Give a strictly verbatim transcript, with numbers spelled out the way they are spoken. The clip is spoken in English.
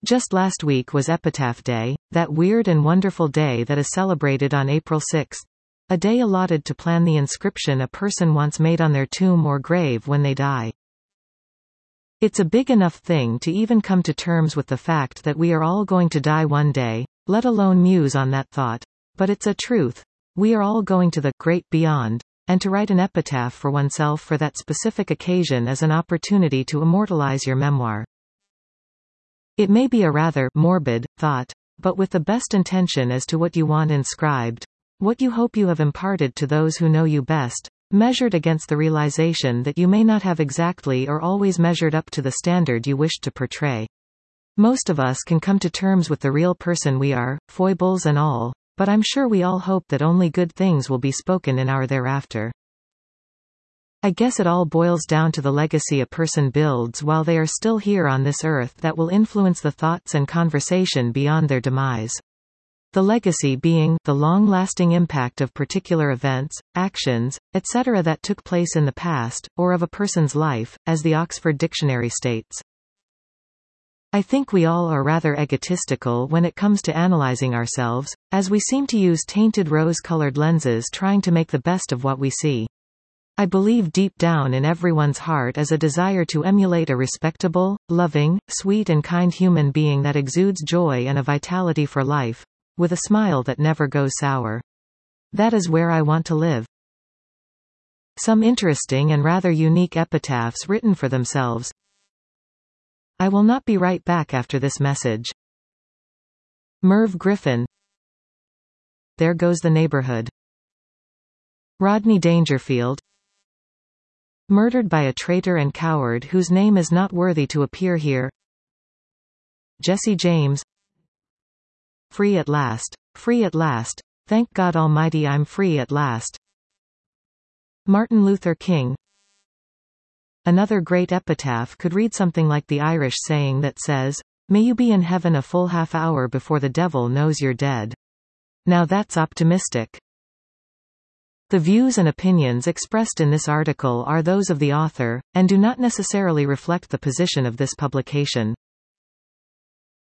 Just last week was Epitaph Day, that weird and wonderful day that is celebrated on April sixth. A day allotted to plan the inscription a person wants made on their tomb or grave when they die. It's a big enough thing to even come to terms with the fact that we are all going to die one day, let alone muse on that thought. But it's a truth. We are all going to the great beyond, and to write an epitaph for oneself for that specific occasion is an opportunity to immortalize your memoir. It may be a rather morbid thought, but with the best intention as to what you want inscribed, what you hope you have imparted to those who know you best, measured against the realization that you may not have exactly or always measured up to the standard you wished to portray. Most of us can come to terms with the real person we are, foibles and all, but I'm sure we all hope that only good things will be spoken in our thereafter. I guess it all boils down to the legacy a person builds while they are still here on this earth that will influence the thoughts and conversation beyond their demise. The legacy being the long-lasting impact of particular events, actions, et cetera that took place in the past, or of a person's life, as the Oxford Dictionary states. I think we all are rather egotistical when it comes to analyzing ourselves, as we seem to use tainted rose-colored lenses trying to make the best of what we see. I believe deep down in everyone's heart is a desire to emulate a respectable, loving, sweet and kind human being that exudes joy and a vitality for life, with a smile that never goes sour. That is where I want to live. Some interesting and rather unique epitaphs written for themselves. I will not be right back after this message. Merv Griffin. There Goes the Neighborhood. Rodney Dangerfield. Murdered by a traitor and coward whose name is not worthy to appear here. Jesse James. Free at last. Free at last. Thank God Almighty I'm free at last. Martin Luther King. Another great epitaph could read something like the Irish saying that says, "May you be in heaven a full half hour before the devil knows you're dead." Now that's optimistic. The views and opinions expressed in this article are those of the author, and do not necessarily reflect the position of this publication.